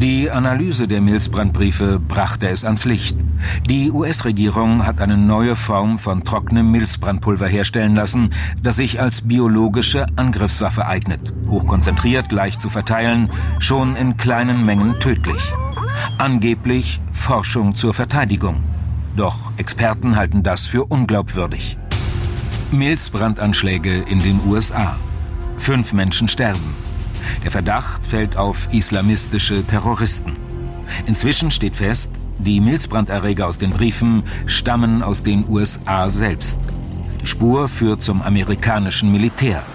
Die Analyse der Milzbrandbriefe brachte es ans Licht. Die US-Regierung hat eine neue Form von trockenem Milzbrandpulver herstellen lassen, das sich als biologische Angriffswaffe eignet. Hochkonzentriert, leicht zu verteilen, schon in kleinen Mengen tödlich. Angeblich Forschung zur Verteidigung. Doch Experten halten das für unglaubwürdig. Milzbrandanschläge in den USA. 5 Menschen sterben. Der Verdacht fällt auf islamistische Terroristen. Inzwischen steht fest, die Milzbranderreger aus den Briefen stammen aus den USA selbst. Die Spur führt zum amerikanischen Militär.